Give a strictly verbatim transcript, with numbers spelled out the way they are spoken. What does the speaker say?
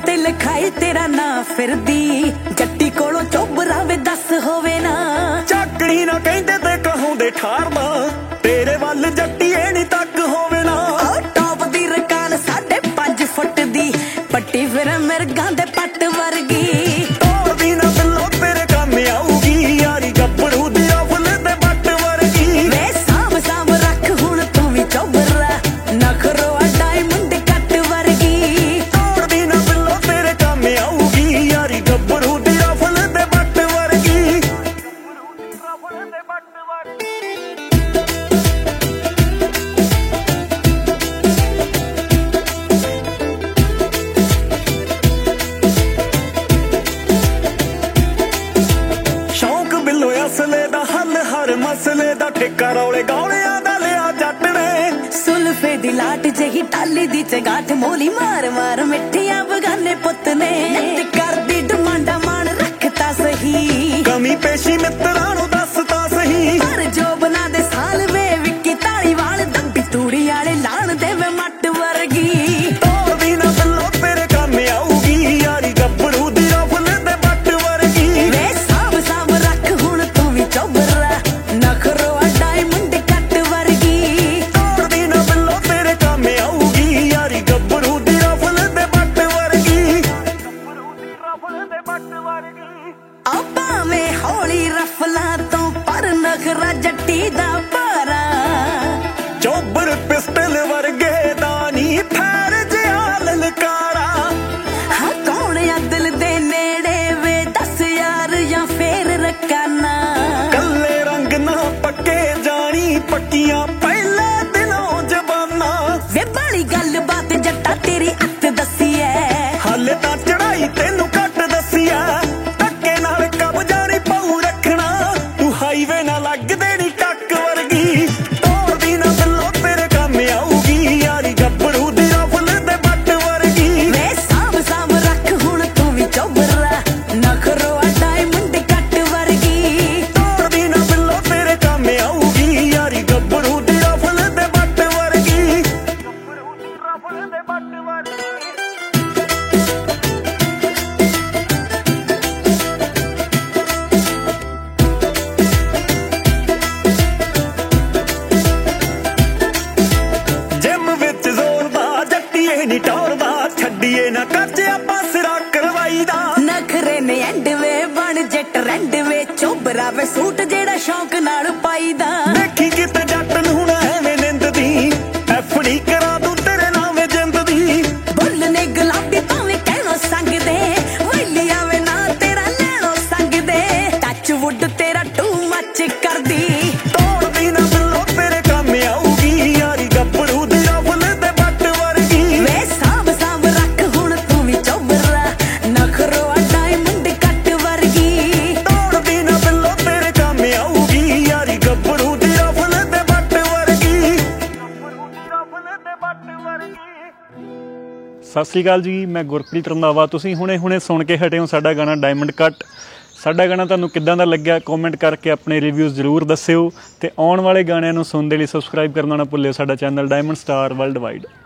ते लिखाई तेरा ना फिरदी जट्टी कोलों चोबरा वे दस होवे ना झाकड़ी ना कहंदे ते कहूंदे ठारदा तेरे वल जट्टी एनी तक होवे ना टॉप दी रकान साढ़े पांच फुट दी पट्टी फिर मिर्गां दे पट वर्गी तोड़दी ना बिल्लो तेरे काम आऊगी यारी गब्बरू दी अफल दे बट वर्गी वे साम साम रख हुण तू भी चोबरा नखरो डायमंड कट वर्गी तोड़दी ना बिल्लो तेरे काम आऊगी यारी गब्बरू दी अफल दे बट वर्गी अफल दे बट वर्गी असले दा हल हर मसले दा ठेका रौले गौलियां दा लिया जट ने सुल्फे दी लाट जही टाली दी चगाठ मोली मार मार मिठिया बगाने पुत ने कर दी डिमांडा मान रखता सही कमी पेशी मित्रां नूं दसता सही पर जो बना दे साल वे विक्की ताली वाल दंबी तूड़ी वाले लाण दे वे मट वर्गी तोड़दी ना बिल्लो तेरे काम आऊगी यारी गब्बरू दी अफल दे बट वर्गी वे साम साम रख हुण तू भी चोबरा नखरो डायमंड कट वर्गी तोड़दी ना बिल्लो तेरे काम आऊगी यारी गब्बरू दी अफल दे बट वर्गी गब्बरू दी अफल दे बट वर्गी आपा में हौली रफला तो पर नखरा जट्टी दा पारा चोबर पिस्टल वर्गे दानी फैर जिया ललकारा हाँ कौन या दिल दे नेड़े वे दस यार या फेर रकाना कल्ले रंग ना पक्के जानी पक्कियां पहले दिनों जबाना वे बड़ी गल बात जट्टा तेरी अत दसी है हाले तां चढ़ाई तेनू घट दसी है धक्के नाल कब जानी पऊ रखना तू हाईवे ना लग देनी टक वर्गी तोड़दी ना बिल्लो तेरे काम आऊगी यारी गब्बरू दी अफल दे बट वर्गी वे साम साम रख हुण तू भी चोबरा नखरो डायमंड कट वर्गी तोड़दी ना बिल्लो तेरे काम आऊगी यारी गब्बरू दी अफल दे बट वर्गी गब्बरू दी अफल दे बट वर्गी जिम विच जोरदा जट्टीए नी टौरदा छड्डीए ना कच आपां सिरा करवाईदा नखरे ने एंड वे बन जे ट्रेंड वे चोबरा वे सूट जेड़ा शौक नाल पाईदा देखी किते जट नूं ना एवें निंददी एफड़ी करा दूं तेरे नाम जिंद दी बुल ने गुलाबी भावें कहणो संग दे वैली आवे ना तेरा लैणो संग दे टच वुड तेरा टू मच करदी तोड़दी ना बिल्लो तेरे काम आऊगी यारी गब्बरू दी अफल दे बट वर्गी वे साम साम रख हुण तू भी चोबरा नखरो डायमंड कट वर्गी तोड़दी ना बिल्लो तेरे काम आऊगी यारी गब्बरू दी अफल दे बट वर्गी गब्बरू दी अफल दे बट वर्गी ਸਤਿ ਸ਼੍ਰੀ ਅਕਾਲ ਜੀ ਮੈਂ ਗੁਰਪ੍ਰੀਤ ਰੰਧਾਵਾ ਤੁਸੀਂ ਹੁਣੇ ਹੁਣੇ ਸੁਣ ਕੇ ਹਟੇ ਹੋ ਸਾਡਾ ਗਾਣਾ ਡਾਇਮੰਡ ਕੱਟ ਸਾਡਾ ਗਾਣਾ ਤੁਹਾਨੂੰ ਕਿੱਦਾਂ ਦਾ ਲੱਗਿਆ ਕਮੈਂਟ ਕਰਕੇ ਆਪਣੇ ਰਿਵਿਊਜ਼ ਜ਼ਰੂਰ ਦੱਸਿਓ ਤੇ ਆਉਣ ਵਾਲੇ ਗਾਣਿਆਂ ਨੂੰ ਸੁਣਨ ਦੇ ਲਈ ਸਬਸਕ੍ਰਾਈਬ ਕਰਨਾ ਨਾ ਭੁੱਲਿਓ ਸਾਡਾ channel Diamond Star World wide.